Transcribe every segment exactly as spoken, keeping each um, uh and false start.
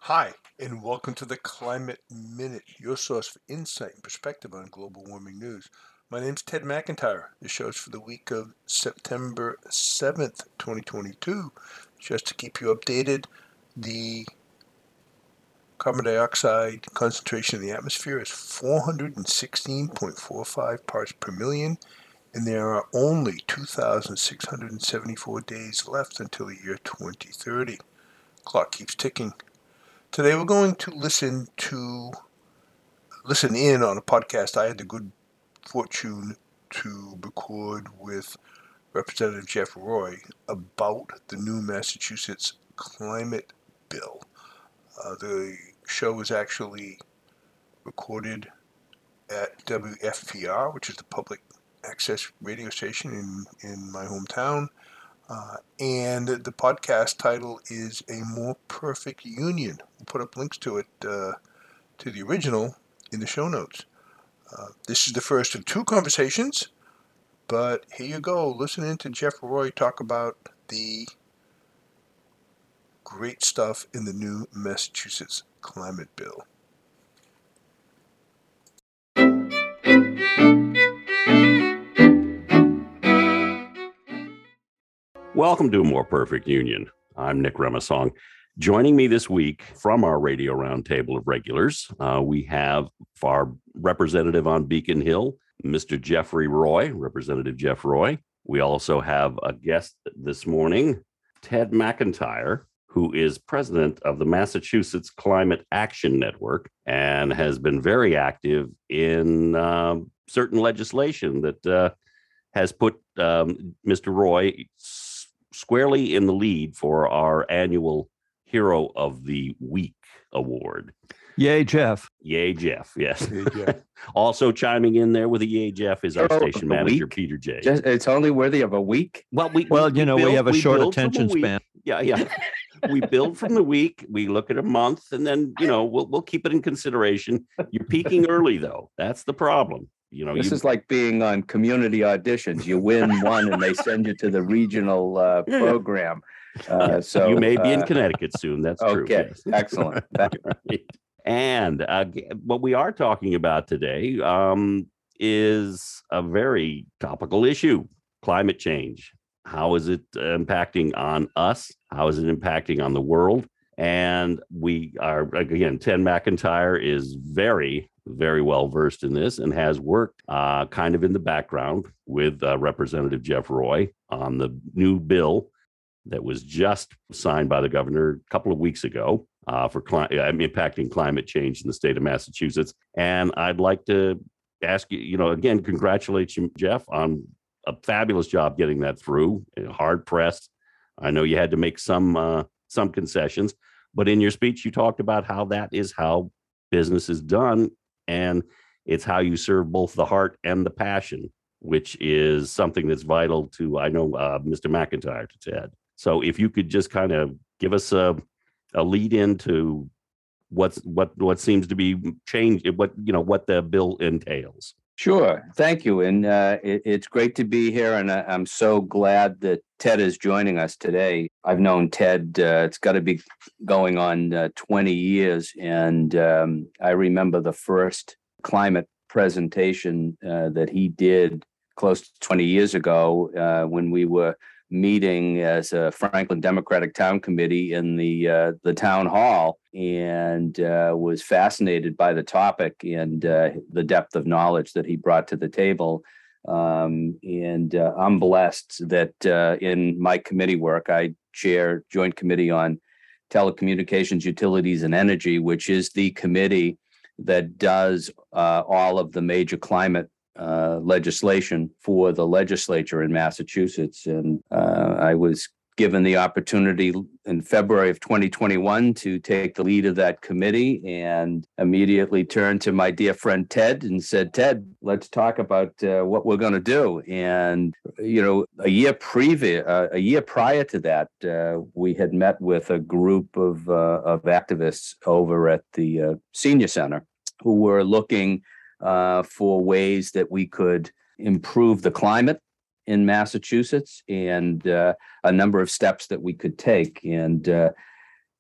Hi, and welcome to the Climate Minute, your source for insight and perspective on global warming news. My name's Ted McIntyre. The show's for the week of September seventh, twenty twenty-two. Just to keep you updated, the carbon dioxide concentration in the atmosphere is four hundred sixteen point four five parts per million, and there are only two thousand six hundred seventy-four days left until the year twenty thirty. Clock keeps ticking. Today we're going to listen to listen in on a podcast I had the good fortune to record with Representative Jeff Roy about the new Massachusetts climate bill. Uh, the show was actually recorded at W F P R, which is the public access radio station in, in my hometown. Uh, and the podcast title is A More Perfect Union. We'll put up links to it, uh, to the original, in the show notes. Uh, this is the first of two conversations, but here you go. Listening to Jeff Roy talk about the great stuff in the new Massachusetts climate bill. Welcome to A More Perfect Union. I'm Nick Remasong. Joining me this week from our radio roundtable of regulars, uh, we have our representative on Beacon Hill, Mister Jeffrey Roy, Representative Jeff Roy. We also have a guest this morning, Ted McIntyre, who is president of the Massachusetts Climate Action Network and has been very active in uh, certain legislation that uh, has put um, Mister Roy s- squarely in the lead for our annual Hero of the Week award. Yay, Jeff. Yay, Jeff. Yes. Yay, Jeff. Also chiming in there with a yay, Jeff, is our Hero of station the manager, week? Peter J. Just, it's only worthy of a week. Well, we Well, you know, we build- have a short build from attention week. span. Yeah, yeah. We build from the week. We look at a month, and then you know we'll we'll keep it in consideration. You're peaking early, though. That's the problem. You know, This you, is like being on community auditions. You win one and they send you to the regional uh, Yeah. program. Uh, so you may be in uh, Connecticut soon. That's true. Okay, Yes. excellent. That- Right. And uh, g- what we are talking about today um, is a very topical issue: climate change. How is it impacting on us? How is it impacting on the world? And we are, again, Ted McIntyre is very, very well versed in this and has worked uh, kind of in the background with uh, Representative Jeff Roy on the new bill that was just signed by the governor a couple of weeks ago uh, for cli- uh, impacting climate change in the state of Massachusetts. And I'd like to ask you, you know, again, congratulate you, Jeff, on a fabulous job getting that through. Hard pressed. I know you had to make some uh, some concessions, but in your speech, you talked about how that is how business is done, and it's how you serve both the heart and the passion, which is something that's vital to, I know, uh, Mister McIntyre, to Ted. So if you could just kind of give us a, a lead into what's what what seems to be changed, what you know what the bill entails. Sure. Thank you. And uh, it, it's great to be here. And I, I'm so glad that Ted is joining us today. I've known Ted, uh, it's got to be going on uh, twenty years. And um, I remember the first climate presentation uh, that he did close to twenty years ago uh, when we were meeting as a Franklin Democratic Town Committee in the uh, the town hall, and uh, was fascinated by the topic and uh, the depth of knowledge that he brought to the table. Um, and uh, I'm blessed that uh, in my committee work, I chair Joint Committee on Telecommunications, Utilities, and Energy, which is the committee that does uh, all of the major climate uh, legislation for the legislature in Massachusetts. And uh, I was given the opportunity in February of twenty twenty-one to take the lead of that committee, and immediately turned to my dear friend Ted and said, Ted, let's talk about uh, what we're going to do. And, you know, a year previous, uh, a year prior to that, uh, we had met with a group of, uh, of activists over at the uh, senior center who were looking uh, for ways that we could improve the climate in Massachusetts, and uh, a number of steps that we could take. And uh,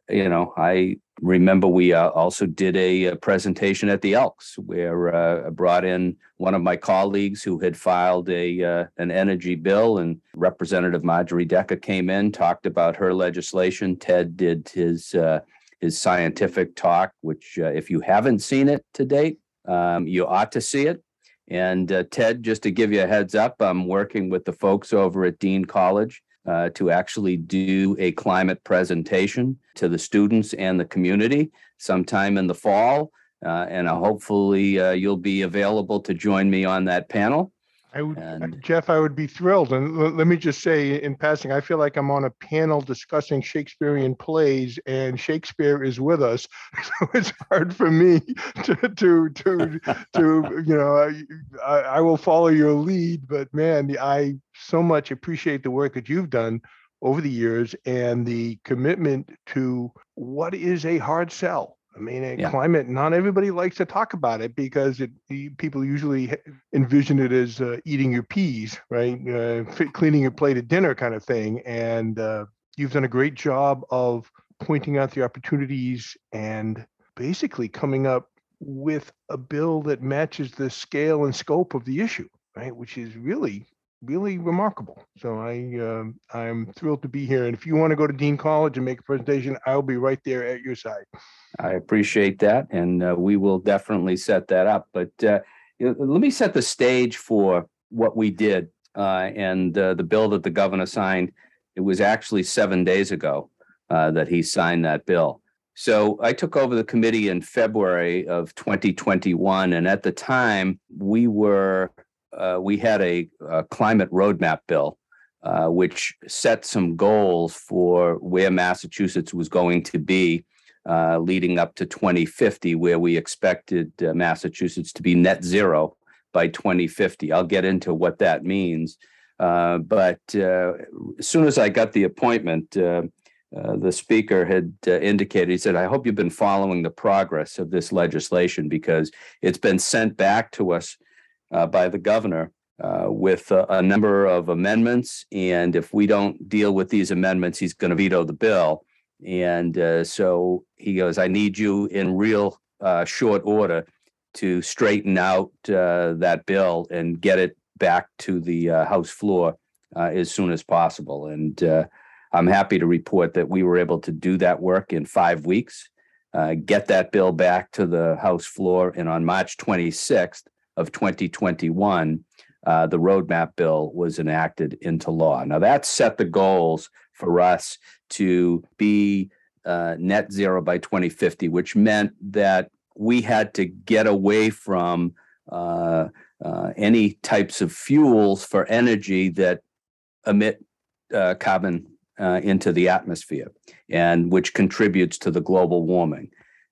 you know, I remember we uh, also did a, a presentation at the Elks where uh, I brought in one of my colleagues who had filed a uh, an energy bill, and Representative Marjorie Decker came in, talked about her legislation. Ted did his uh, his scientific talk, which uh, if you haven't seen it to date, um, you ought to see it. And uh, Ted, just to give you a heads up, I'm working with the folks over at Dean College uh, to actually do a climate presentation to the students and the community sometime in the fall. Uh, and uh, hopefully uh, you'll be available to join me on that panel. I would, And- Jeff, I would be thrilled. And l- let me just say in passing, I feel like I'm on a panel discussing Shakespearean plays, and Shakespeare is with us. So it's hard for me to, to, to, to, you know, I, I will follow your lead, but man, I so much appreciate the work that you've done over the years and the commitment to what is a hard sell. I mean, a Yeah. climate, not everybody likes to talk about it because it, people usually envision it as uh, eating your peas, right? Uh, cleaning your plate at dinner kind of thing. And uh, you've done a great job of pointing out the opportunities and basically coming up with a bill that matches the scale and scope of the issue, right? Which is really, really remarkable. So I, um I'm thrilled to be here. And if you want to go to Dean College and make a presentation, I'll be right there at your side. I appreciate that, and uh, we will definitely set that up. But uh, you know, let me set the stage for what we did uh, and uh, the bill that the governor signed. It was actually seven days ago uh, that he signed that bill. So I took over the committee in February of twenty twenty-one, and at the time we were uh, we had a, a climate roadmap bill, uh, which set some goals for where Massachusetts was going to be Uh, leading up to twenty fifty, where we expected uh, Massachusetts to be net zero by twenty fifty. I'll get into what that means. Uh, but uh, as soon as I got the appointment, uh, uh, the speaker had uh, indicated, he said, I hope you've been following the progress of this legislation because it's been sent back to us uh, by the governor uh, with a, a number of amendments. And if we don't deal with these amendments, he's going to veto the bill. And uh, so he goes, I need you in real uh, short order to straighten out uh, that bill and get it back to the uh, House floor uh, as soon as possible. And uh, I'm happy to report that we were able to do that work in five weeks, uh, get that bill back to the House floor. And on March twenty-sixth of twenty twenty-one, uh, the roadmap bill was enacted into law. Now that set the goals for us to be uh, net zero by twenty fifty, which meant that we had to get away from uh, uh, any types of fuels for energy that emit uh, carbon uh, into the atmosphere, and which contributes to the global warming.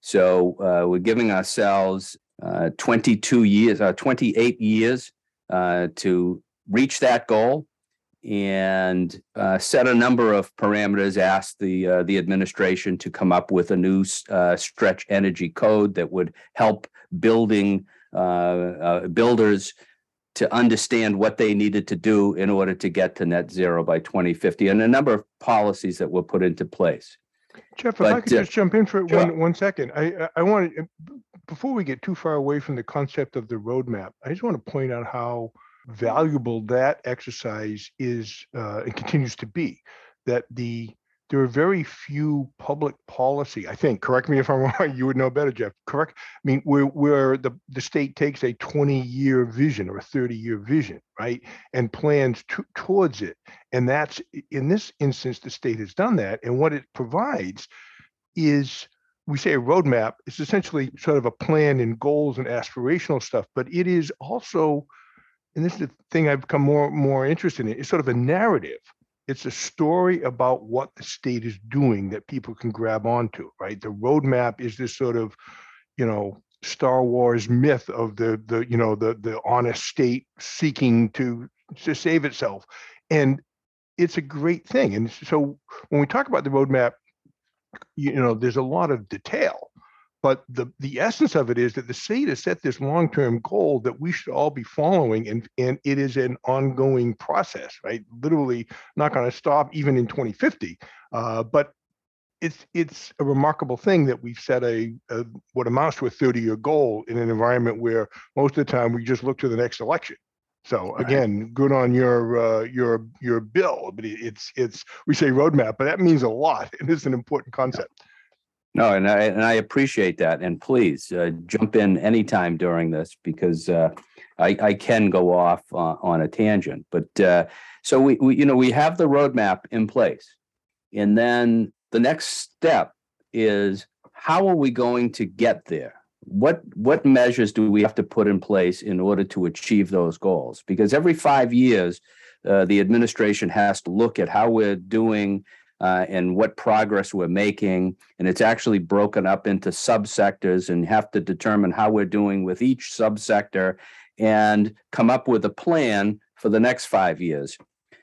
So uh, we're giving ourselves uh, twenty-two years, uh, twenty-eight years uh, to reach that goal, and uh, set a number of parameters, asked the uh, the administration to come up with a new uh, stretch energy code that would help building uh, uh, builders to understand what they needed to do in order to get to net zero by twenty fifty, and a number of policies that were put into place. Jeff, if I But, could uh, just jump in for sure. one, one second. I, I- I want to, before we get too far away from the concept of the roadmap, I just want to point out how valuable that exercise is uh, and continues to be. That the there are very few public policy, I think, correct me if I'm wrong, you would know better, Jeff, correct? I mean, where, where the, the state takes a twenty-year vision or a thirty-year vision, right? And plans to, towards it. And that's, in this instance, the state has done that. And what it provides is, we say a roadmap, it's essentially sort of a plan and goals and aspirational stuff, but it is also, and this is the thing I've become more more interested in, it's sort of a narrative. It's a story about what the state is doing that people can grab onto, right? The roadmap is this sort of, you know, Star Wars myth of the, the you know, the, the honest state seeking to, to save itself. And it's a great thing. And so when we talk about the roadmap, you know, there's a lot of detail. But the, the essence of it is that the state has set this long-term goal that we should all be following, and, and it is an ongoing process, right? Literally not going to stop even in twenty fifty. Uh, but it's it's a remarkable thing that we've set a, a what amounts to a thirty-year goal in an environment where most of the time we just look to the next election. So again, right. Good on your uh, your your bill, but it's it's we say roadmap, but that means a lot. It is an important concept. No, and I and I appreciate that. And please uh, jump in anytime during this because uh, I I can go off uh, on a tangent. But uh, so we, we you know we have the roadmap in place, and then the next step is how are we going to get there? What what measures do we have to put in place in order to achieve those goals? Because every five years, uh, the administration has to look at how we're doing uh, and what progress we're making, and it's actually broken up into subsectors, and have to determine how we're doing with each subsector, and come up with a plan for the next five years.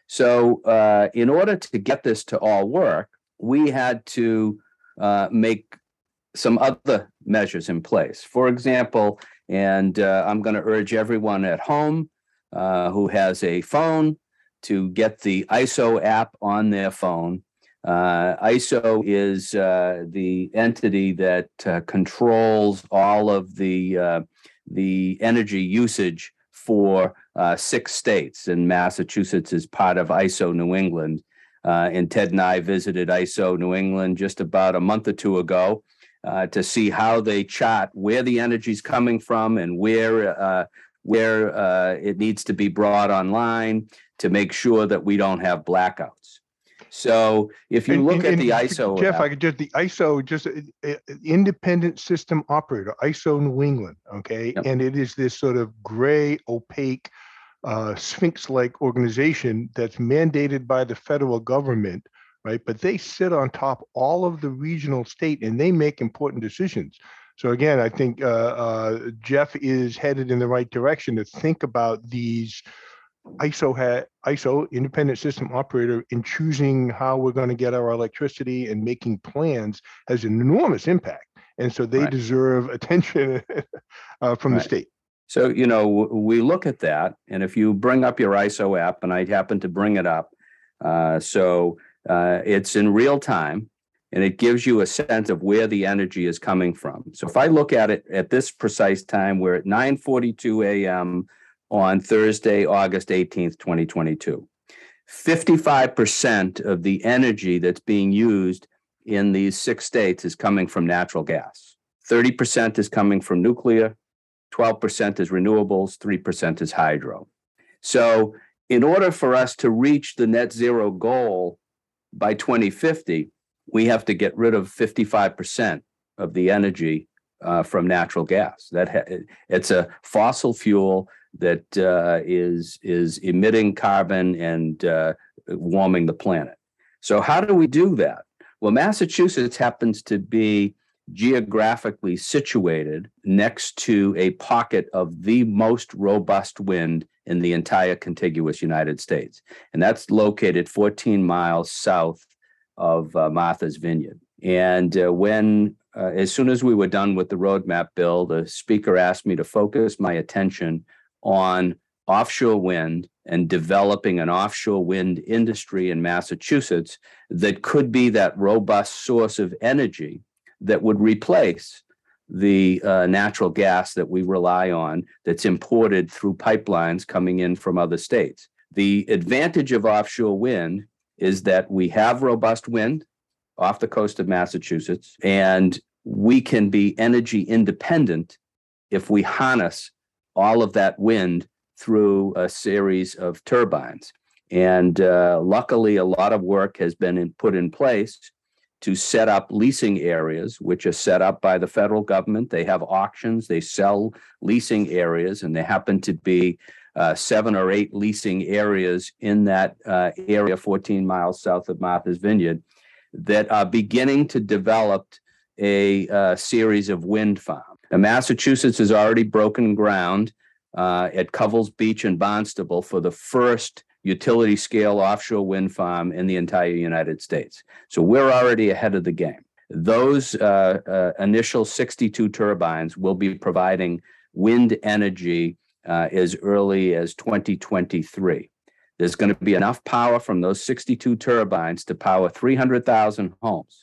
So, uh, in order to get this to all work, we had to uh, make some other measures in place. For example, and uh, I'm going to urge everyone at home uh, who has a phone to get the I S O app on their phone. Uh, I S O is uh, the entity that uh, controls all of the uh, the energy usage for uh, six states, and Massachusetts is part of I S O New England. Uh, and Ted and I visited I S O New England just about a month or two ago uh, to see how they chart where the energy is coming from and where uh, where uh, it needs to be brought online to make sure that we don't have blackouts. So if you and, look and, at and the I S O, Jeff, app, I could just the I S O, just uh, uh, independent system operator, I S O New England, okay, Yep. And it is this sort of gray, opaque, uh, Sphinx-like organization that's mandated by the federal government, right? But they sit on top all of the regional state, and they make important decisions. So again, I think uh, uh, Jeff is headed in the right direction to think about these I S O had I S O independent system operator in choosing how we're going to get our electricity and making plans has an enormous impact, and so they Right. deserve attention uh, from Right. the state. So, you know, we look at that, and if you bring up your I S O app, and I happen to bring it up, uh, so uh, it's in real time, and it gives you a sense of where the energy is coming from. So if I look at it at this precise time, we're at nine forty-two a.m. on Thursday, August eighteenth, twenty twenty-two. fifty-five percent of the energy that's being used in these six states is coming from natural gas. thirty percent is coming from nuclear, twelve percent is renewables, three percent is hydro. So in order for us to reach the net zero goal by twenty fifty, we have to get rid of fifty-five percent of the energy uh, from natural gas. That ha- it's a fossil fuel that uh, is is emitting carbon and uh, warming the planet. So how do we do that? Well, Massachusetts happens to be geographically situated next to a pocket of the most robust wind in the entire contiguous United States. And that's located fourteen miles south of uh, Martha's Vineyard. And uh, when, uh, as soon as we were done with the roadmap bill, the speaker asked me to focus my attention on offshore wind and developing an offshore wind industry in Massachusetts that could be that robust source of energy that would replace the uh, natural gas that we rely on that's imported through pipelines coming in from other states. The advantage of offshore wind is that we have robust wind off the coast of Massachusetts, and we can be energy independent if we harness all of that wind through a series of turbines. And uh, luckily, a lot of work has been in, put in place to set up leasing areas, which are set up by the federal government. They have auctions, they sell leasing areas, and there happen to be uh, seven or eight leasing areas in that uh, area, fourteen miles south of Martha's Vineyard, that are beginning to develop a uh, series of wind farms. Now, Massachusetts has already broken ground uh, at Covell's Beach and Barnstable for the first utility scale offshore wind farm in the entire United States. So we're already ahead of the game. Those uh, uh, initial sixty-two turbines will be providing wind energy uh, as early as twenty twenty-three. There's going to be enough power from those sixty-two turbines to power three hundred thousand homes.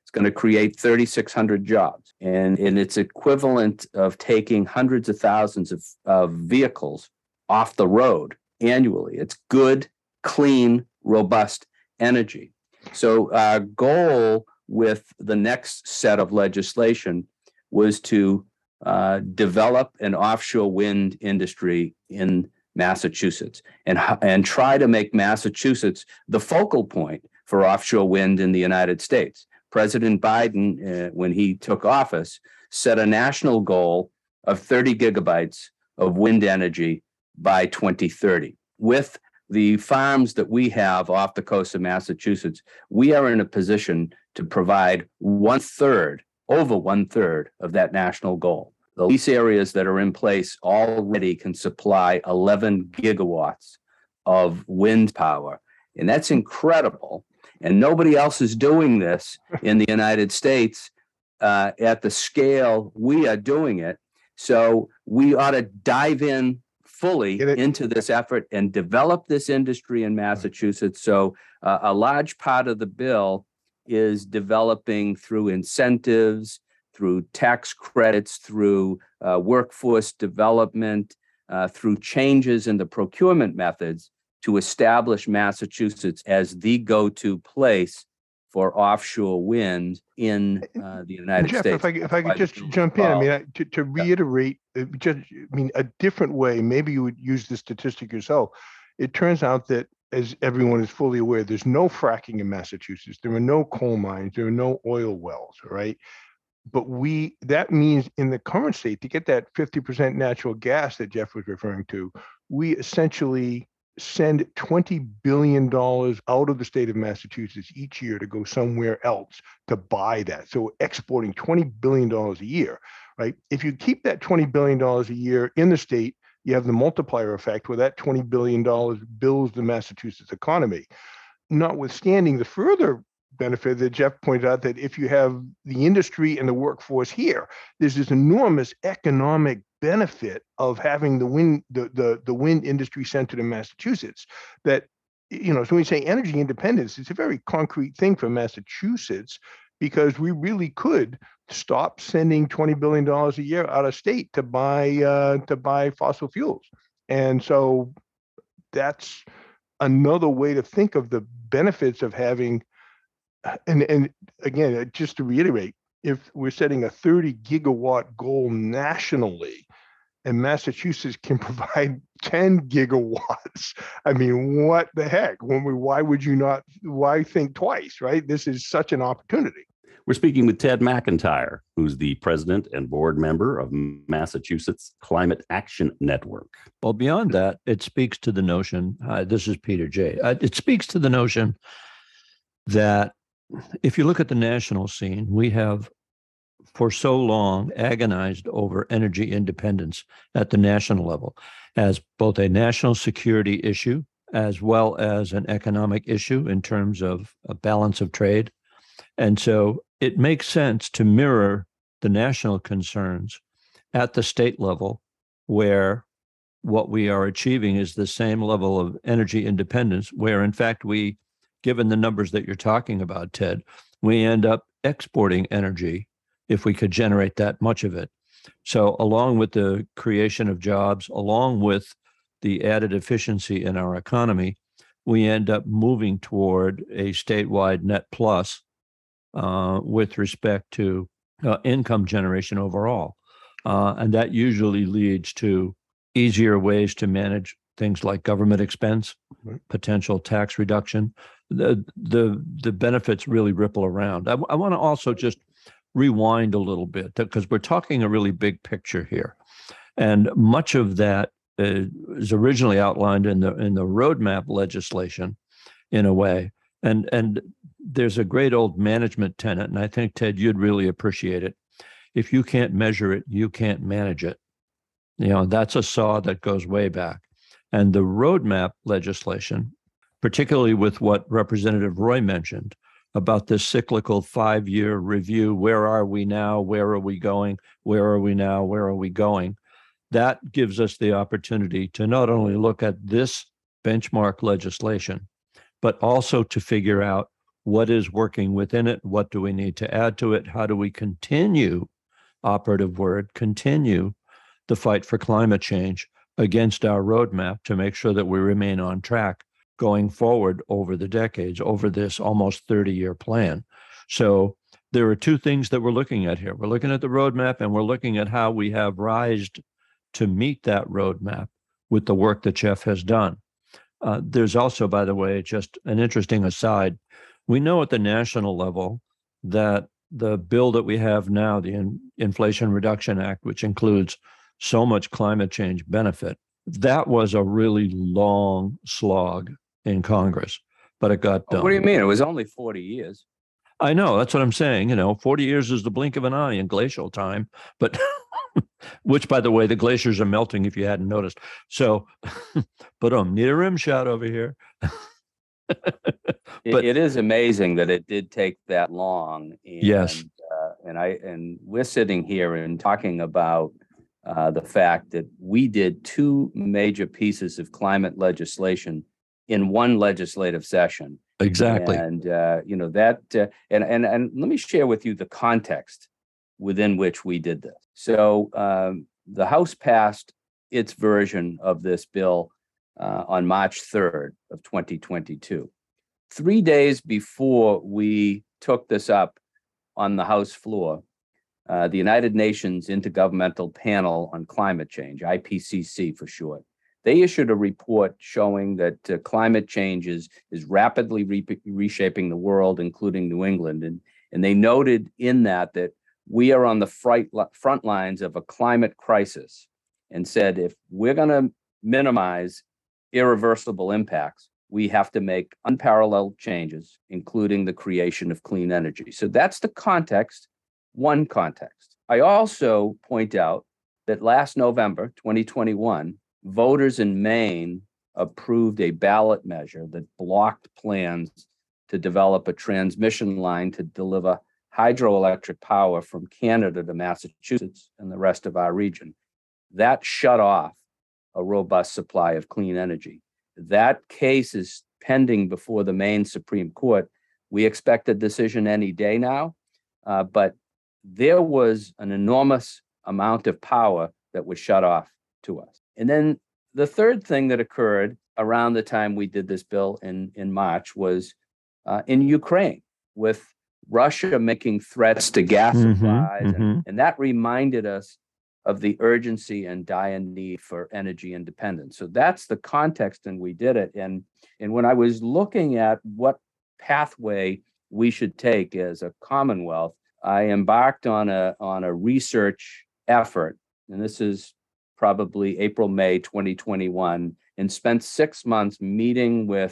It's going to create thirty-six hundred jobs. And, and it's equivalent of taking hundreds of thousands of, of vehicles off the road annually. It's good, clean, robust energy. So our goal with the next set of legislation was to uh, develop an offshore wind industry in Massachusetts and, and try to make Massachusetts the focal point for offshore wind in the United States. President Biden, uh, when he took office, set a national goal of thirty gigabytes of wind energy by twenty thirty. With the farms that we have off the coast of Massachusetts, we are in a position to provide one third, over one third of that national goal. The lease areas that are in place already can supply eleven gigawatts of wind power. And that's incredible. And nobody else is doing this in the United States uh, at the scale we are doing it. So we ought to dive in fully into this effort and develop this industry in Massachusetts. So uh, a large part of the bill is developing through incentives, through tax credits, through uh, workforce development, uh, through changes in the procurement methods to establish Massachusetts as the go-to place for offshore wind in uh, the United Jeff, States. if I, if I could just jump in, I mean, I, to, to reiterate, uh, just, I mean, a different way, maybe you would use the statistic yourself. It turns out that, as everyone is fully aware, there's no fracking in Massachusetts. There are no coal mines. There are no oil wells, right? But we, that means in the current state, to get that fifty percent natural gas that Jeff was referring to, we essentially send twenty billion dollars out of the state of Massachusetts each year to go somewhere else to buy that. So we're exporting twenty billion dollars a year, right? If you keep that twenty billion dollars a year in the state, you have the multiplier effect where that twenty billion dollars builds the Massachusetts economy. Notwithstanding the further benefit that Jeff pointed out, that if you have the industry and the workforce here, there's this enormous economic benefit of having the wind, the, the, the wind industry centered in Massachusetts. That, you know, so when we say energy independence, it's a very concrete thing for Massachusetts, because we really could stop sending twenty billion dollars a year out of state to buy uh, to buy fossil fuels. And so that's another way to think of the benefits of having, and, and again, just to reiterate, if we're setting a thirty gigawatt goal nationally, and Massachusetts can provide ten gigawatts, I mean, what the heck? When we, why would you not, why think twice, right? This is such an opportunity. We're speaking with Ted McIntyre, who's the president and board member of Massachusetts Climate Action Network. Well, beyond that, it speaks to the notion, uh, this is Peter J. Uh, it speaks to the notion that if you look at the national scene, we have for so long agonized over energy independence at the national level as both a national security issue as well as an economic issue in terms of a balance of trade. And so it makes sense to mirror the national concerns at the state level, where what we are achieving is the same level of energy independence, where in fact we, given the numbers that you're talking about, Ted, we end up exporting energy if we could generate that much of it. So along with the creation of jobs, along with the added efficiency in our economy, we end up moving toward a statewide net plus uh, with respect to uh, income generation overall. Uh, and that usually leads to easier ways to manage things like government expense, right, potential tax reduction. The, the, the benefits really ripple around. I, I want to also just rewind a little bit, because we're talking a really big picture here. And much of that uh, is originally outlined in the in the roadmap legislation in a way. And, and there's a great old management tenet, and I think, Ted, you'd really appreciate it. If you can't measure it, you can't manage it. You know, that's a saw that goes way back. And the roadmap legislation, particularly with what Representative Roy mentioned about this cyclical five-year review, where are we now, where are we going, where are we now, where are we going, that gives us the opportunity to not only look at this benchmark legislation, but also to figure out What is working within it? What do we need to add to it? How do we continue, operative word, continue the fight for climate change against our roadmap to make sure that we remain on track going forward over the decades, over this almost thirty-year plan. So there are two things that we're looking at here. We're looking at the roadmap, and we're looking at how we have rised to meet that roadmap with the work that Jeff has done. Uh, there's also, by the way, just an interesting aside. We know at the national level that the bill that we have now, the In- Inflation Reduction Act, which includes so much climate change benefit, that was a really long slog in Congress, but it got done. What do you mean? It was only forty years. I know, that's what I'm saying. You know, forty years is the blink of an eye in glacial time, but which, by the way, the glaciers are melting if you hadn't noticed. So, but um, need a rim shot over here. It, But- it is amazing that it did take that long. And, Yes. Uh, and I and we're sitting here and talking about uh, the fact that we did two major pieces of climate legislation in one legislative session. Exactly. And uh, you know that, uh, and and and let me share with you the context within which we did this. So um, the House passed its version of this bill uh, on March third of twenty twenty-two. Three days before we took this up on the House floor, uh, the United Nations Intergovernmental Panel on Climate Change, I P C C for short, they issued a report showing that uh, climate change is, is rapidly re- reshaping the world, including New England. And, and they noted in that that we are on the front, front lines of a climate crisis, and said if we're going to minimize irreversible impacts, we have to make unparalleled changes, including the creation of clean energy. So that's the context, one context. I also point out that last November, twenty twenty-one, voters in Maine approved a ballot measure that blocked plans to develop a transmission line to deliver hydroelectric power from Canada to Massachusetts and the rest of our region. That shut off a robust supply of clean energy. That case is pending before the Maine Supreme Court. We expect a decision any day now, uh, but there was an enormous amount of power that was shut off to us. And then the third thing that occurred around the time we did this bill in, in March was uh, in Ukraine, with Russia making threats to gas Mhm, supplies. mhm. And, and that reminded us of the urgency and dire need for energy independence. So that's the context, and we did it. And, and when I was looking at what pathway we should take as a Commonwealth, I embarked on a, on a research effort, and this is probably April, May twenty twenty-one, and spent six months meeting with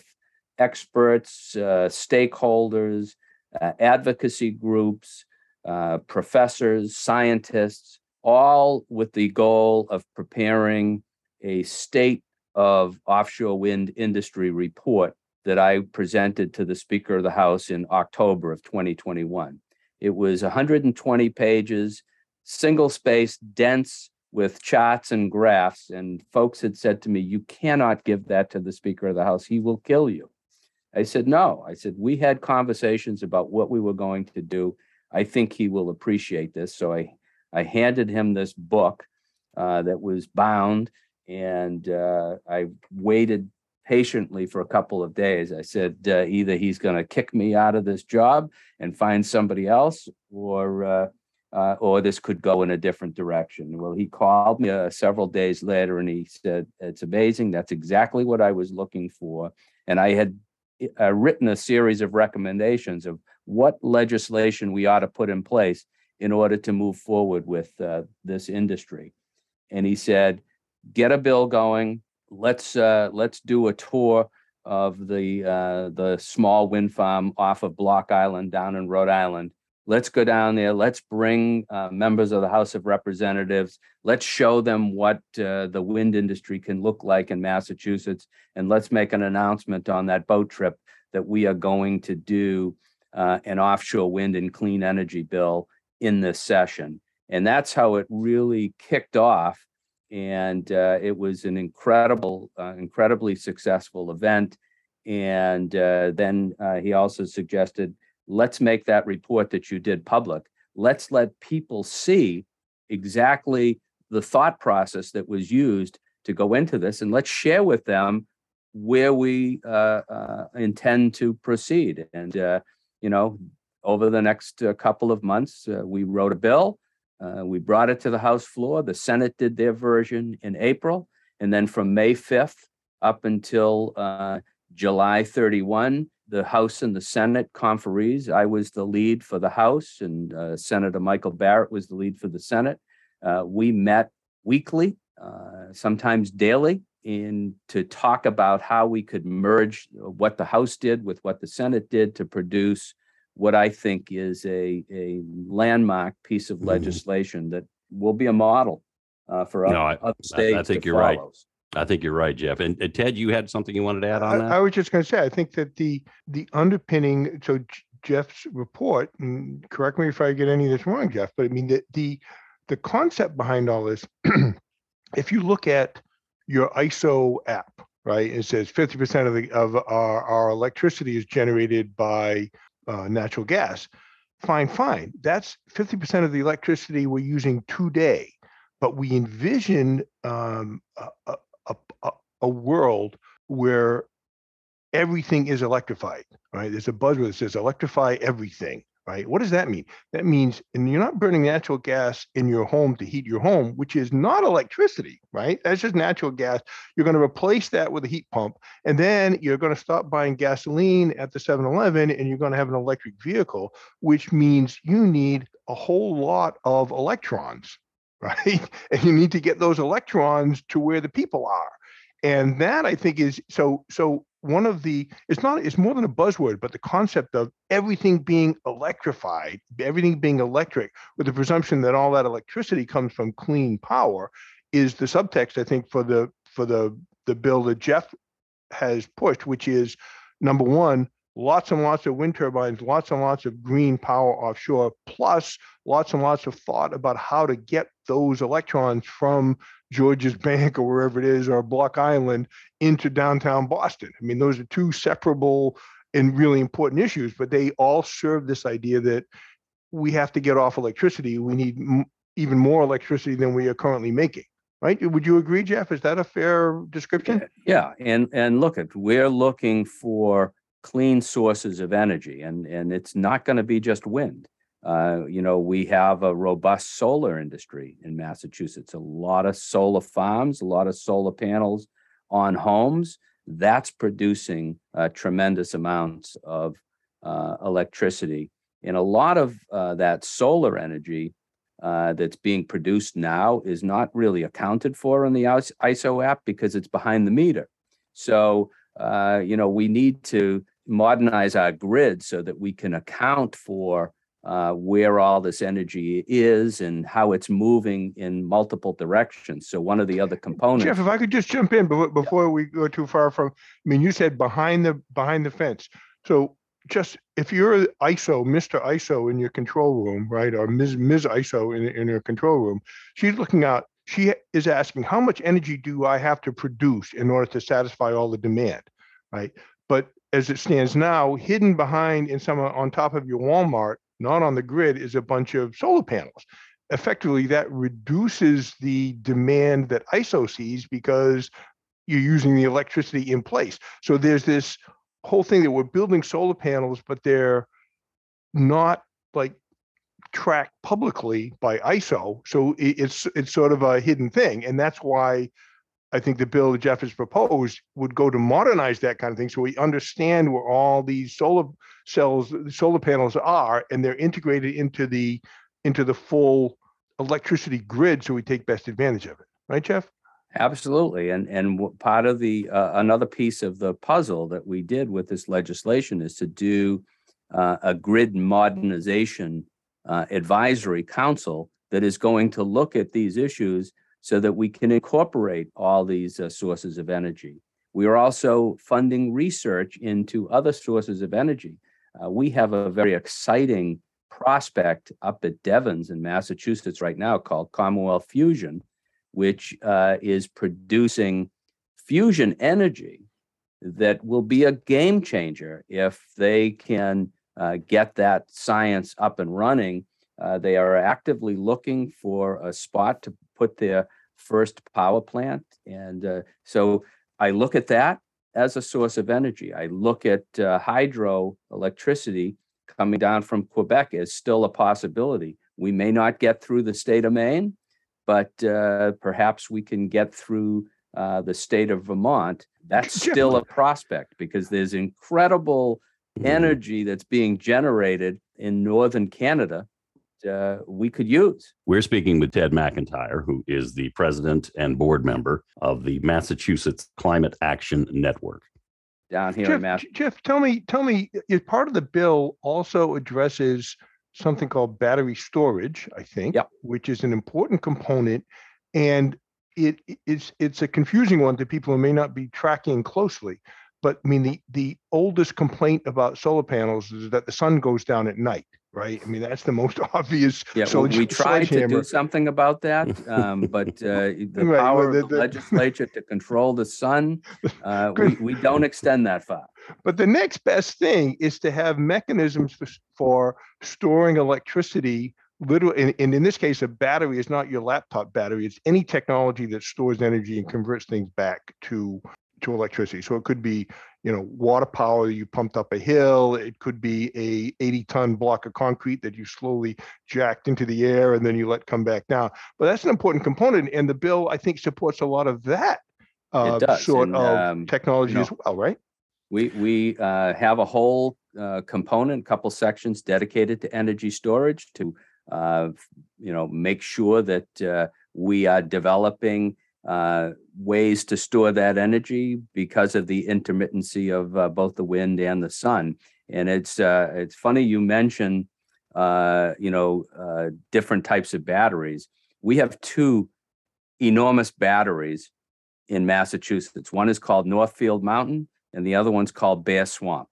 experts, uh, stakeholders, uh, advocacy groups, uh, professors, scientists, all with the goal of preparing a state of offshore wind industry report that I presented to the Speaker of the House in October of twenty twenty-one. It was one hundred twenty pages, single-spaced, dense, with charts and graphs, and folks had said to me, "You cannot give that to the Speaker of the House. He will kill you." I said, "No." I said, "We had conversations about what we were going to do. I think he will appreciate this." So I, I handed him this book uh, that was bound, and uh, I waited patiently for a couple of days. I said, uh, either he's going to kick me out of this job and find somebody else, or uh, uh, or this could go in a different direction. Well, he called me uh, several days later, and he said, "It's amazing. That's exactly what I was looking for." And I had uh, written a series of recommendations of what legislation we ought to put in place in order to move forward with uh, this industry. And he said, "Get a bill going. Let's uh, let's do a tour of the uh, the small wind farm off of Block Island down in Rhode Island. Let's go down there. Let's bring uh, members of the House of Representatives. Let's show them what uh, the wind industry can look like in Massachusetts. And let's make an announcement on that boat trip that we are going to do uh, an offshore wind and clean energy bill in this session." And that's how it really kicked off. And uh, it was an incredible, uh, incredibly successful event. and uh, then uh, he also suggested, let's make that report that you did public. Let's let people see exactly the thought process that was used to go into this, and let's share with them where we uh, uh, intend to proceed. And, uh, you know, over the next uh, couple of months, uh, we wrote a bill. Uh, we brought it to the House floor. The Senate did their version in April. And then from May fifth up until uh, July thirty-first, the House and the Senate conferees. I was the lead for the House, and uh, Senator Michael Barrett was the lead for the Senate. Uh, we met weekly, uh, sometimes daily, in to talk about how we could merge what the House did with what the Senate did to produce what I think is a, a landmark piece of Mhm. legislation that will be a model uh, for No, I- other, other I states. think to you're right. follow. I think you're right, Jeff. And, and Ted, you had something you wanted to add on I, that? I was just going to say, I think that the the underpinning, so J- Jeff's report, and correct me if I get any of this wrong, Jeff, but I mean, the the, the concept behind all this, if you look at your I S O app, right, it says fifty percent of the of our, our electricity is generated by uh, natural gas. Fine, fine. That's fifty percent of the electricity we're using today. But we envision um, a, a, a, a world where everything is electrified, right? There's a buzzword that says electrify everything, right? What does that mean? That means, and you're not burning natural gas in your home to heat your home, which is not electricity, right? That's just natural gas. You're going to replace that with a heat pump, and then you're going to stop buying gasoline at the seven eleven, and you're going to have an electric vehicle, which means you need a whole lot of electrons, right? And you need to get those electrons to where the people are. And that, I think, is so so one of the, it's not, it's more than a buzzword, but the concept of everything being electrified, everything being electric, with the presumption that all that electricity comes from clean power, is the subtext, I think, for the for the the bill that Jeff has pushed, which is, number one, lots and lots of wind turbines, lots and lots of green power offshore, plus lots and lots of thought about how to get those electrons from George's Bank or wherever it is, or Block Island, into downtown Boston. I mean, those are two separable and really important issues, but they all serve this idea that we have to get off electricity. We need m- even more electricity than we are currently making. Right? Would you agree, Jeff? Is that a fair description? Yeah, and and look, at we're looking for clean sources of energy, and and it's not going to be just wind. Uh, you know, we have a robust solar industry in Massachusetts. A lot of solar farms, a lot of solar panels on homes. That's producing uh, tremendous amounts of uh, electricity, and a lot of uh, that solar energy Uh, that's being produced now is not really accounted for in the I S O app because it's behind the meter. So, uh, you know, we need to modernize our grid so that we can account for uh, where all this energy is and how it's moving in multiple directions. So one of the other components. Jeff, if I could just jump in before, before we go too far from, I mean, you said behind the behind the fence. So just if you're I S O, Mister I S O in your control room, right, or Miz Miz I S O in, in your control room, she's looking out, she is asking, how much energy do I have to produce in order to satisfy all the demand, right? But as it stands now, hidden behind in some on top of your Walmart, not on the grid, is a bunch of solar panels. Effectively, that reduces the demand that I S O sees because you're using the electricity in place. So there's this whole thing that we're building solar panels, but they're not like tracked publicly by I S O. So it, it's it's sort of a hidden thing. And that's why I think the bill that Jeff has proposed would go to modernize that kind of thing. So we understand where all these solar cells, solar panels are, and they're integrated into the into the full electricity grid. So we take best advantage of it. Right, Jeff? Absolutely. And and w- part of the uh, another piece of the puzzle that we did with this legislation is to do uh, a grid modernization uh, advisory council that is going to look at these issues so that we can incorporate all these uh, sources of energy. We are also funding research into other sources of energy. Uh, we have a very exciting prospect up at Devons in Massachusetts right now called Commonwealth Fusion, which uh, is producing fusion energy that will be a game changer if they can uh, get that science up and running. Uh, they are actively looking for a spot to put their first power plant. And uh, so I look at that as a source of energy. I look at uh, hydroelectricity coming down from Quebec as still a possibility. We may not get through the state of Maine, but uh, perhaps we can get through uh, the state of Vermont. That's Jeff, still a prospect because there's incredible energy that's being generated in northern Canada. Uh, we could use. We're speaking with Ted McIntyre, who is the president and board member of the Massachusetts Climate Action Network. Down here Jeff, in Mass. Jeff, tell me, tell me, if part of the bill also addresses something called battery storage, I think, Yep. which is an important component, and it it's it's a confusing one to people who may not be tracking closely. But I mean, the the oldest complaint about solar panels is that the sun goes down at night, right? I mean, that's the most obvious. Yeah, so well, we tried to sledgehammer. do something about that, um, but uh, the Right, power well, the- of the the- legislature to control the sun, uh, we, we don't extend that far. But the next best thing is to have mechanisms for, for storing electricity. Literally, and, and in this case, a battery is not your laptop battery. It's any technology that stores energy and converts things back to to electricity. So it could be, you know, water power you pumped up a hill. It could be a eighty ton block of concrete that you slowly jacked into the air and then you let come back down. But that's an important component, and the bill, I think, supports a lot of that uh, It does, sort and, of um, technology you know, as well, right? We we uh, have a whole uh, component, couple sections dedicated to energy storage to uh, you know make sure that uh, we are developing uh, ways to store that energy because of the intermittency of uh, both the wind and the sun. And it's uh, it's funny you mention uh, you know uh, different types of batteries. We have two enormous batteries in Massachusetts. One is called Northfield Mountain, and the other one's called Bear Swamp.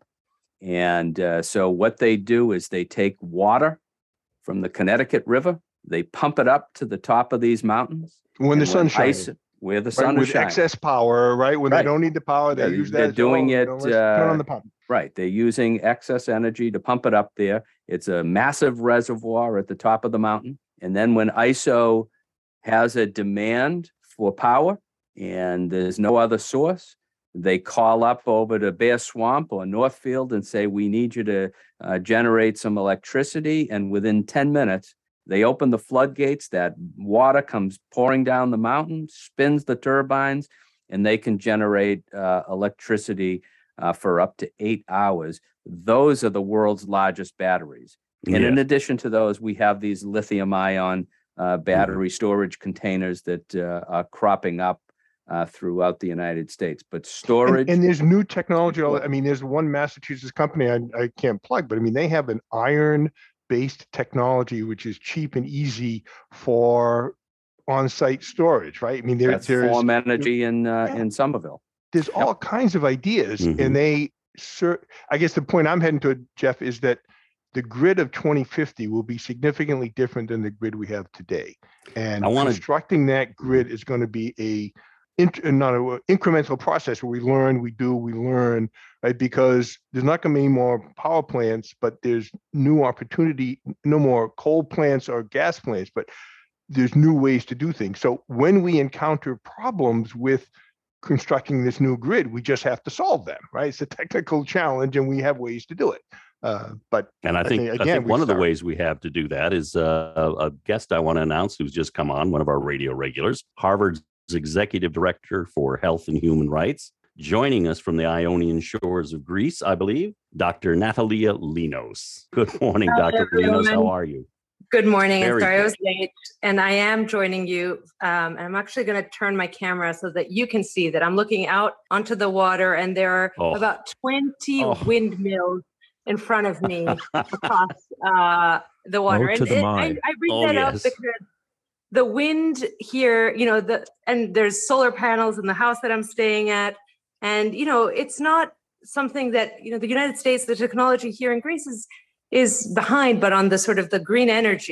And uh, so what they do is they take water from the Connecticut River, they pump it up to the top of these mountains. When the and sun's shining. ice, where the Right, sun is with shining. excess power, right? When Right. they don't need the power, they Yeah, use that. they're as, doing oh, you it, know, let's turn uh, on the pump. Right. They're using excess energy to pump it up there. It's a massive reservoir at the top of the mountain. And then when I S O has a demand for power and there's no other source, they call up over to Bear Swamp or Northfield and say, we need you to uh, generate some electricity. And within ten minutes, they open the floodgates, that water comes pouring down the mountain, spins the turbines, and they can generate uh, electricity uh, for up to eight hours. Those are the world's largest batteries. And Yes. in addition to those, we have these lithium ion uh, battery storage containers that uh, are cropping up uh, throughout the United States. But storage. And, and there's new technology. all- I important. mean, there's one Massachusetts company I, I can't plug, but I mean, they have an iron-based technology which is cheap and easy for on-site storage, right? I mean, there, That's there's Form Energy in uh, Yeah. in Somerville. there's all kinds of ideas, Mhm. and they. Sir, I guess the point I'm heading to, Jeff, is that the grid of twenty fifty will be significantly different than the grid we have today. And I wanna- constructing that grid is going to be a int- uh, not a incremental process where we learn, we do, we learn, right? Because there's not going to be any more power plants, but there's new opportunity, no more coal plants or gas plants, but there's new ways to do things. So when we encounter problems with constructing this new grid, we just have to solve them, right? It's a technical challenge and we have ways to do it. Uh, but And I I think, think, I again, think we one of the start- ways we have to do that is uh, a a guest I want to announce who's just come on, one of our radio regulars, Harvard's executive director for health and human rights, joining us from the Ionian shores of Greece, I believe, Doctor Natalia Linos. Good morning, Hello, Doctor Linos. How everyone. are you? Good morning. Very And sorry I good. was late. And I am joining you. Um, and I'm actually going to turn my camera so that you can see that I'm looking out onto the water, and there are Oh. about twenty Oh. windmills in front of me across uh, the water. Oh, to and the it- my. I, I bring Oh, that yes. up because the wind here, you know, the and there's solar panels in the house that I'm staying at. And, you know, it's not something that, you know, the United States, the technology here in Greece is is behind, but on the sort of the green energy,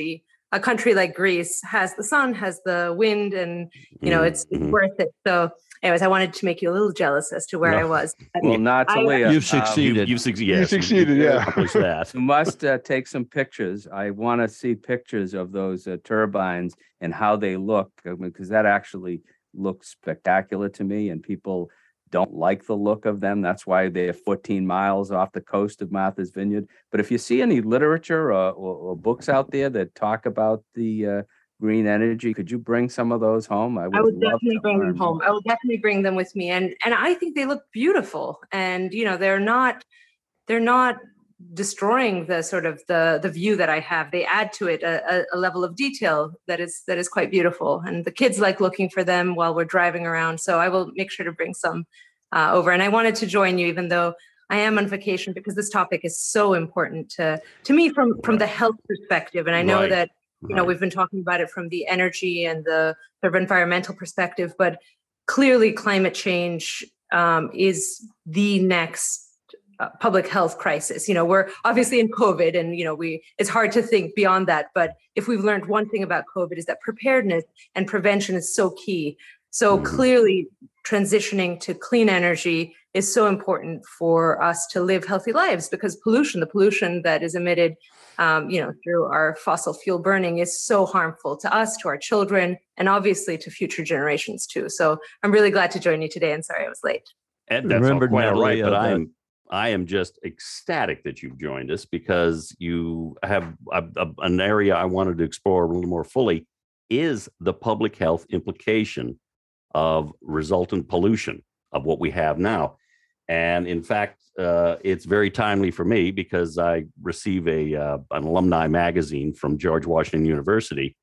a country like Greece has the sun, has the wind, and you know it's, it's Mhm. worth it. So, anyways, I wanted to make you a little jealous as to where No. I was. Well, Natalia, You've um, succeeded. You've, you've, suc- You yes, you- succeeded, you yeah. accomplished that. you must uh, take some pictures. I want to see pictures of those uh, turbines and how they look, uh, because that actually looks spectacular to me, and people don't like the look of them. That's why they're fourteen miles off the coast of Martha's Vineyard. But if you see any literature or, or, or books out there that talk about the uh, green energy, could you bring some of those home? I would, I would love definitely to bring them learn home. more. I will definitely bring them with me, and and I think they look beautiful. And you know, they're not they're not destroying the sort of the the view that I have. They add to it a, a, a level of detail that is that is quite beautiful. And the kids like looking for them while we're driving around. So I will make sure to bring some uh, over. And I wanted to join you, even though I am on vacation, because this topic is so important to to me from from the health perspective. And I know Right. that you know Right. we've been talking about it from the energy and the sort of environmental perspective, but clearly climate change um, is the next uh, public health crisis. You know, we're obviously in COVID, and you know, we it's hard to think beyond that. But if we've learned one thing about COVID is that preparedness and prevention is so key. So Mhm. clearly, transitioning to clean energy is so important for us to live healthy lives, because pollution, the pollution that is emitted, um, you know, through our fossil fuel burning, is so harmful to us, to our children, and obviously to future generations too. So I'm really glad to join you today, and sorry I was late. And that's all Remember, quite all right, Natalie, but uh, that- I'm I am just ecstatic that you've joined us, because you have a, a- an area I wanted to explore a little more fully is the public health implication of resultant pollution of what we have now. And in fact, uh, it's very timely for me, because I receive a uh, an alumni magazine from George Washington University,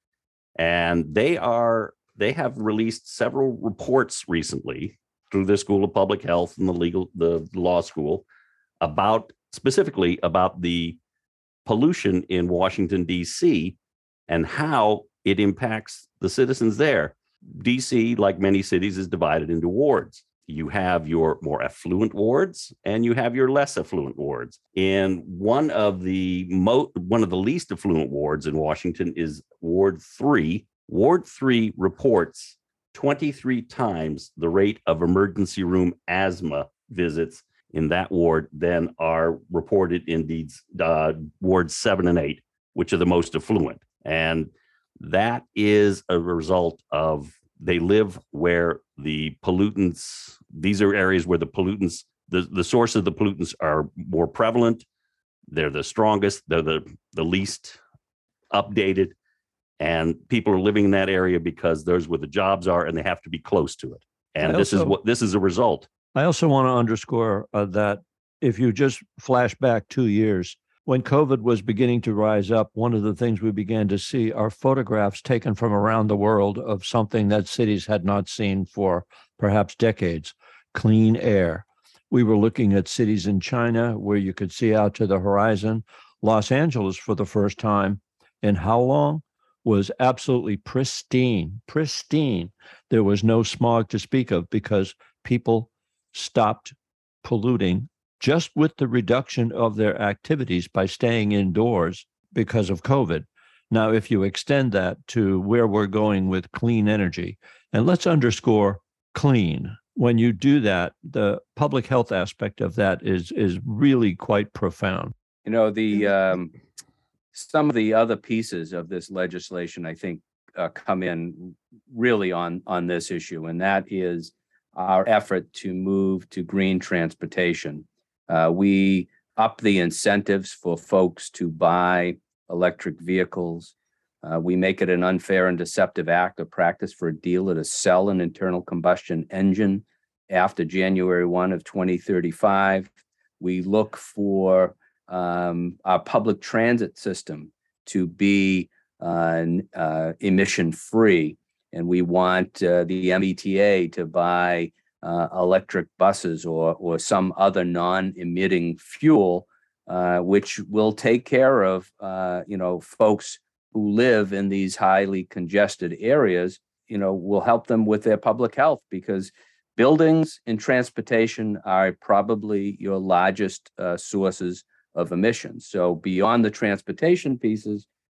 and they are they have released several reports recently through the School of Public Health and the legal the law school about specifically about the pollution in Washington, D C, and how it impacts the citizens there. D C, like many cities, is divided into wards. You have your more affluent wards and you have your less affluent wards. And one of the mo- one of the least affluent wards in Washington is Ward three. Ward three reports twenty-three times the rate of emergency room asthma visits in that ward than are reported in these uh, wards seven and eight, which are the most affluent. And that is a result of they live where the pollutants, these are areas where the pollutants, the, the source of the pollutants are more prevalent. They're the strongest, they're the, the least updated. And people are living in that area because those where the jobs are, and they have to be close to it. And I this is also- what this is a result. I also want to underscore uh, that if you just flash back two years, when COVID was beginning to rise up, one of the things we began to see are photographs taken from around the world of something that cities had not seen for perhaps decades: clean air. We were looking at cities in China where you could see out to the horizon. Los Angeles, for the first time in how long, was absolutely pristine, pristine. There was no smog to speak of because people stopped polluting just with the reduction of their activities by staying indoors because of COVID. Now, if you extend that to where we're going with clean energy, and let's underscore clean, when you do that, the public health aspect of that is is really quite profound. You know, the um, some of the other pieces of this legislation, I think, uh, come in really on on this issue, and that is our effort to move to green transportation. Uh, we up the incentives for folks to buy electric vehicles. Uh, we make it an unfair and deceptive act of practice for a dealer to sell an internal combustion engine after January first of twenty thirty-five. We look for um, our public transit system to be uh, uh, emission-free, and we want uh, the M B T A to buy uh, electric buses or or some other non-emitting fuel, uh, which will take care of uh, you know folks who live in these highly congested areas. You know, will help them with their public health, because buildings and transportation are probably your largest uh, sources of emissions. So beyond the transportation pieces,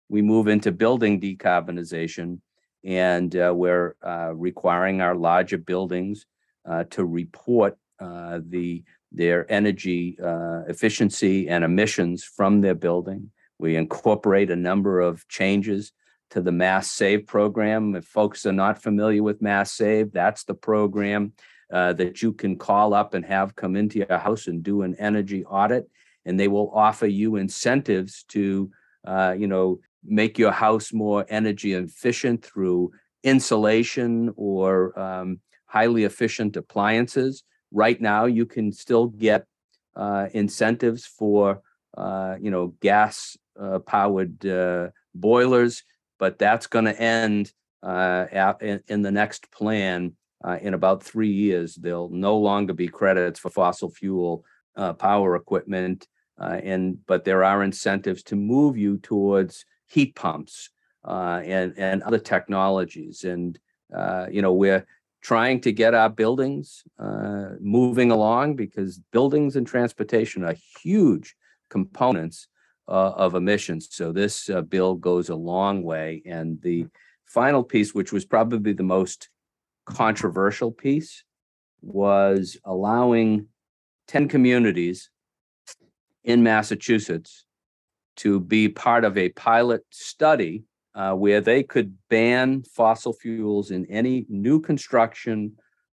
we move into building decarbonization, and uh, we're uh, requiring our larger buildings uh, to report uh, the their energy uh, efficiency and emissions from their building. We incorporate a number of changes to the Mass Save program. If folks are not familiar with Mass Save, that's the program uh, that you can call up and have come into your house and do an energy audit, and they will offer you incentives to, uh, you know, make your house more energy efficient through insulation or um, highly efficient appliances. Right now, you can still get uh, incentives for, uh, you know, gas uh, powered uh, boilers, but that's going to end uh, at, in, in the next plan uh, in about three years. There'll no longer be credits for fossil fuel uh, power equipment, uh, and but there are incentives to move you towards heat pumps uh, and and other technologies. And uh, you know, we're trying to get our buildings uh, moving along, because buildings and transportation are huge components uh, of emissions. So this uh, bill goes a long way. And the final piece, which was probably the most controversial piece, was allowing ten communities in Massachusetts to be part of a pilot study Uh, where they could ban fossil fuels in any new construction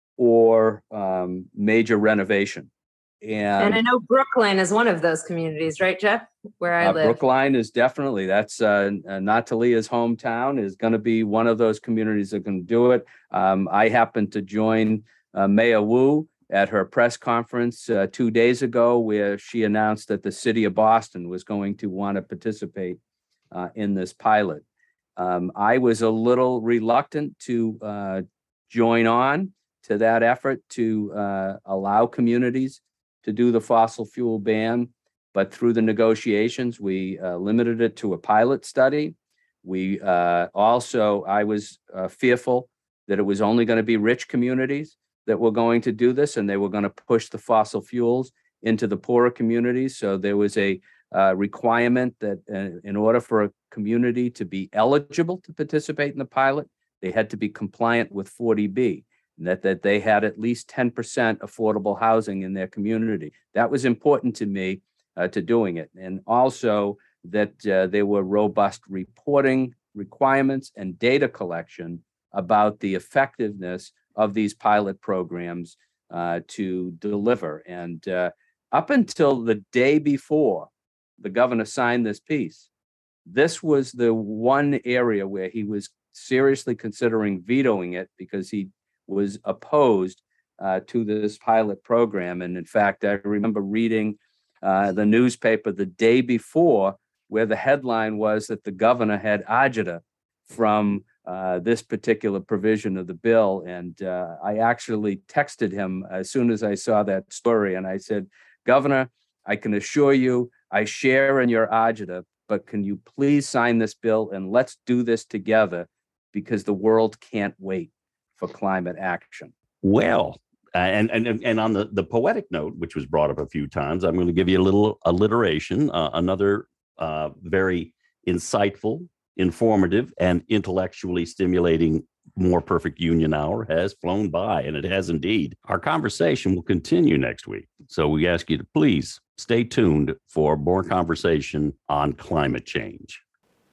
or um, major renovation. And, And I know Brookline is one of those communities, right, Jeff? Where I uh, live. Brookline is definitely, that's uh, uh, Natalia's hometown, is going to be one of those communities that can do it. Um, I happened to join uh, Mayor Wu at her press conference uh, two days ago, where she announced that the city of Boston was going to want to participate uh, in this pilot. Um, I was a little reluctant to uh, join on to that effort to uh, allow communities to do the fossil fuel ban, but through the negotiations, we uh, limited it to a pilot study. We uh, also, I was uh, fearful that it was only going to be rich communities that were going to do this, and they were going to push the fossil fuels into the poorer communities. So there was a uh, requirement that uh, in order for a community to be eligible to participate in the pilot, they had to be compliant with forty B, and that, that they had at least ten percent affordable housing in their community. That was important to me uh, to doing it. And also that uh, there were robust reporting requirements and data collection about the effectiveness of these pilot programs uh, to deliver. And uh, up until the day before the governor signed this piece, this was the one area where he was seriously considering vetoing it, because he was opposed uh, to this pilot program. And in fact, I remember reading uh, the newspaper the day before, where the headline was that the governor had agita from uh, this particular provision of the bill. And uh, I actually texted him as soon as I saw that story. And I said, Governor, I can assure you, I share in your agita, but can you please sign this bill and let's do this together, because the world can't wait for climate action. Well, and and and on the, the poetic note, which was brought up a few times, I'm going to give you a little alliteration. Uh, another uh, very insightful, informative, and intellectually stimulating More Perfect Union Hour has flown by, and it has indeed. Our conversation will continue next week. So we ask you to please stay tuned for more conversation on climate change.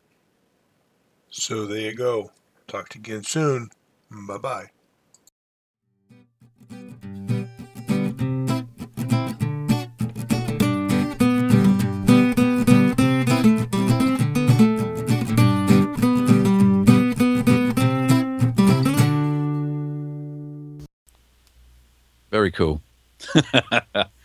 So there you go. Talk to you again soon. Bye-bye. Very cool.